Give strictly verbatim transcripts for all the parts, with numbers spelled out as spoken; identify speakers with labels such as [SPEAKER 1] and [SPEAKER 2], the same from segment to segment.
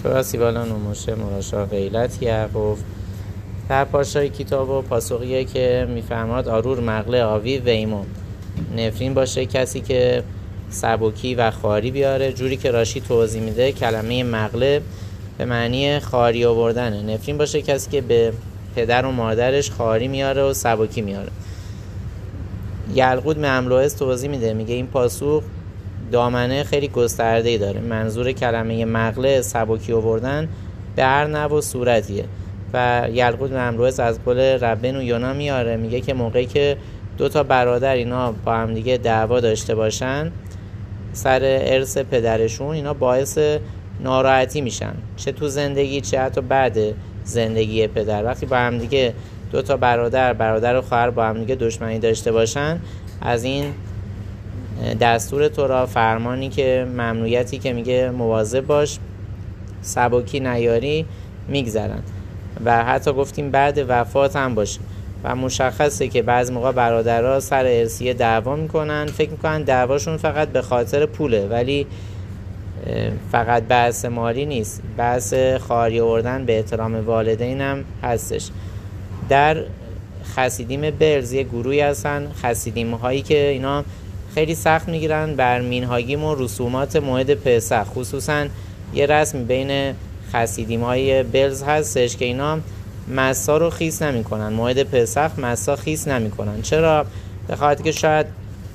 [SPEAKER 1] چرا سیبالان و مشه مراشا غیلت یعقوب. در پاشای کتاب و پاسخیه که میفرماد آرور مغله آوی ویمو، نفرین باشه کسی که سبکی و خاری بیاره. جوری که راشی توضیح میده کلمه مغله به معنی خاری آوردنه. نفرین باشه کسی که به پدر و مادرش خاری میاره و سبکی میاره. یلقود مملوئس توضیح میده، میگه این پاسخ دامنه خیلی گسترده‌ای داره. منظور کلمه مغله سبکی آوردن به هر نوع و صورتیه. و یلقود مملوئس از قول ربن و یونا میاره، میگه که موقعی که دو تا برادر اینا با هم دیگه دعوا داشته باشن سر ارث پدرشون، اینا باعث ناراحتی میشن، چه تو زندگی چه حتی بعد زندگی پدر. وقتی با هم دیگه دو تا برادر برادر و خواهر با هم دیگه دشمنی داشته باشن، از این دستور تورا، فرمانی که ممنوعیتی که میگه مواظب باش سبکی نیاری، میگذرن. و حتی گفتیم بعد وفات هم باشه. و مشخصه که بعضی موقع برادرها سر ارثیه دعوا میکنن، فکر میکنن دعواشون فقط به خاطر پوله، ولی فقط بحث مالی نیست، بحث خاری آوردن به احترام والدین هم هستش. در خسیدیم بلز یه گروهی هستن، خسیدیم هایی که اینا خیلی سخت میگیرن بر مینهاگیم و رسومات موعد پسح. خصوصا یه رسم بین خسیدیم های بلز هستش که اینا مسا رو خیس نمی کنن. موعد پسح مسا خیس نمی کنن. چرا؟ به خاطر که شاید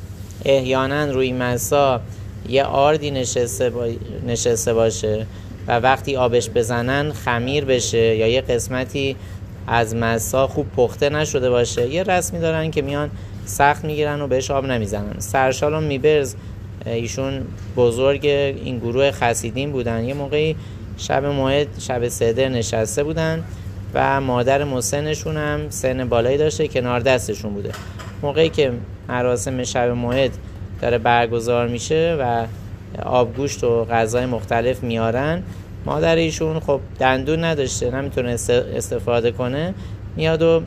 [SPEAKER 1] احیانا روی مسا یه آردی نشسته, با... نشسته باشه و وقتی آبش بزنن خمیر بشه، یا یه قسمتی از مسا خوب پخته نشده باشه. یه رسمی دارن که میان سخت میگیرن و بهش آب نمیزنن. سرشالوم میبرز ایشون بزرگ این گروه خسیدین بودن. یه موقعی شب موعد شب سدر نشسته بودن و مادر مسنشون هم سن بالایی داشته کنار دستشون بوده. موقعی که مراسم شب موعد داره برگزار میشه و آبگوشت و غذای مختلف میارن، مادر ایشون خب دندون نداشته، نمیتونه استفاده کنه، میاد و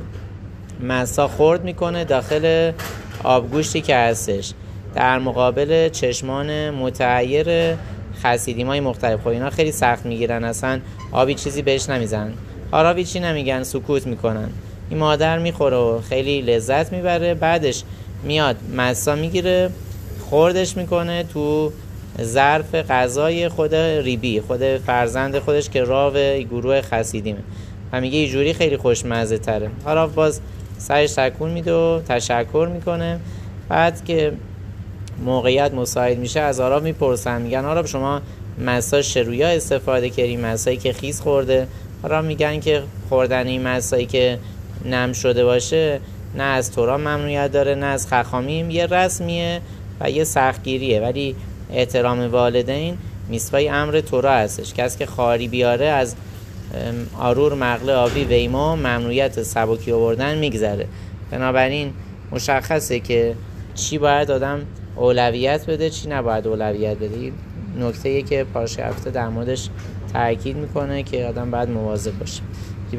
[SPEAKER 1] مسا خورد میکنه داخل آبگوشتی که هستش، در مقابل چشمان متعیر خسیدیمای مختلف. خب اینا خیلی سخت میگیرن، اصلا آبی چیزی بهش نمیزنن، آراوی چی نمیگن، سکوت میکنن. این مادر میخوره و خیلی لذت میبره. بعدش میاد مسا میگیره خوردش میکنه تو ظرف غذای خود ریبی، خود فرزند خودش که راو گروه خسیدیمه، و میگه اینجوری خیلی خوشمزه تره. حالا باز سرش تکون میده و تشکر میکنه. بعد که موقعیت مساعد میشه از آراب میپرسن، میگن آراب شما مسا شرویا استفاده کردی، مسایی که خیس خورده؟ آراب میگن که خوردن این مسایی که نم شده باشه نه از تورا ممنوعیت داره نه از خخامیم، یه رسمیه و یه سختگیریه، ولی احترام والدین میسوای امر تورا هستش. کسی که خاری بیاره از آرور مغله آبی ویما ممنوعیت سبکی آوردن میگذره. بنابراین مشخصه که چی باید آدم اولویت بده چی نباید اولویت بده. نکته‌ای که پارشای هفته در موردش تاکید میکنه که آدم باید مواظب باشه.